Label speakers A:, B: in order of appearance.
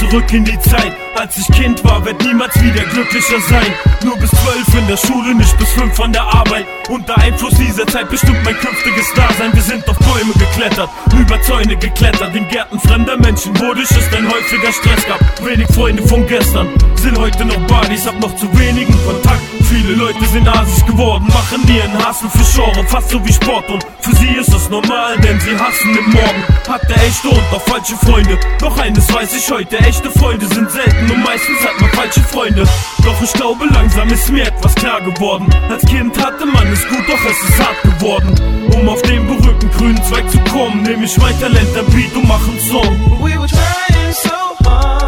A: zurück in die Zeit, als ich Kind war, werd niemals wieder glücklicher sein. Nur bis 12 in der Schule, nicht bis 5 an der Arbeit. Unter Einfluss dieser Zeit bestimmt mein künftiges Dasein. Wir sind auf Bäume geklettert, über Zäune geklettert. In Gärten fremder Menschen wurde ich es, denn häufiger Stress gab. Wenig Freunde von gestern sind heute noch Buddies, hab noch zu wenigen Kontakt. Viele Leute sind asig geworden, machen ihren Hassel für Genre, fast so wie Sport. Und für sie ist das normal, denn sie hassen den Morgen. Hatte echte und auch falsche Freunde, doch eines weiß ich heute: echte Freunde sind selten und meistens hat man falsche Freunde. Doch ich glaube, langsam ist mir etwas klar geworden. Als Kind hatte man es gut, doch es ist hart geworden. Um auf den berühmten grünen Zweig zu kommen, nehm ich mein Talent am Beat und mach einen Song.
B: We were trying so hard.